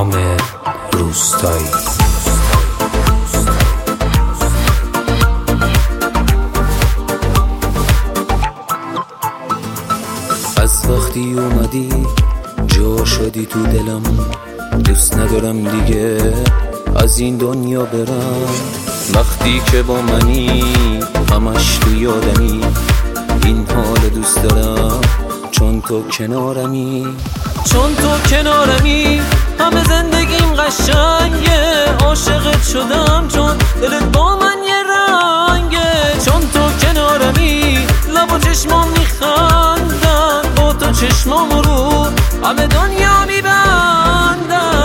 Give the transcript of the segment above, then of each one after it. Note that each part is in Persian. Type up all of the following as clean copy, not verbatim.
حامد روستایی. از وقتی اومدی جا شدی تو دلم، دوست ندارم دیگه از این دنیا برم. وقتی که با منی همش تو یادمی، این حال دوست دارم چون تو کنارمی. چون تو کنارمی همه زندگیم قشنگه، عاشقت شدم چون دلت با من یه رنگه. چون تو کنارمی لب و چشمام میخندن، با تو چشمام رو همه دنیا میبندن.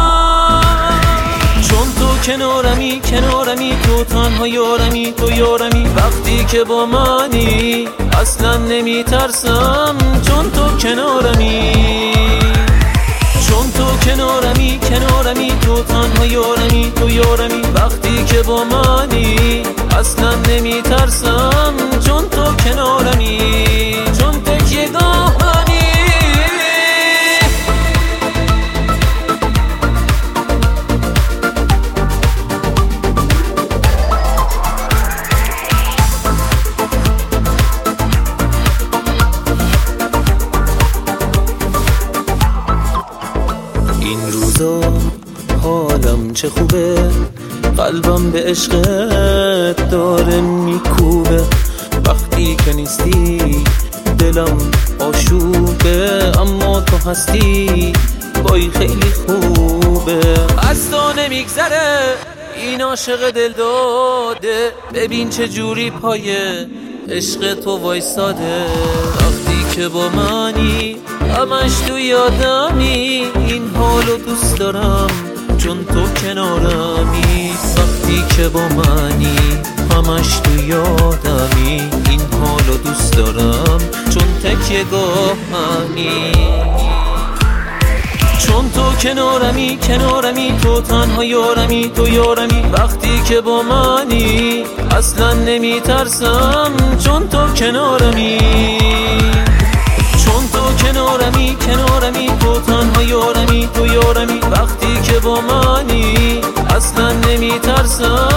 چون تو کنارمی تو تنها یارمی، تو یارمی. وقتی که با منی اصلا نمیترسم چون تو کنارمی. چون تو کنارمی تو تنها یارمی، تو یارمی. وقتی که با منی اصلا نمیترسم چون تو کنارمی، چون تکیه گاهمی. این روزا حالم چه خوبه، قلبم به عشقت داره میکوبه. وقتی که نیستی دلم آشوبه، اما تو هستی وای خیلی خوبه. از تو نمیگذره این عاشق دل داده، ببین چه جوری پای عشق تو وایساده. وقتی که با منی همش تو یادمی، این حالو دوست دارم چون تو کنارمی. وقتی که با منی همش تو یادمی، این حالو دوست دارم چون تکیه گاهمی. چون تو کنارمی تو تنها یارمی، تو یارمی. وقتی که با منی اصلا نمیترسم چون تو کنارمی. چون تو کنارمی تو تنها یارمی، تو یارمی. وقتی که با منی اصلا نمیترسم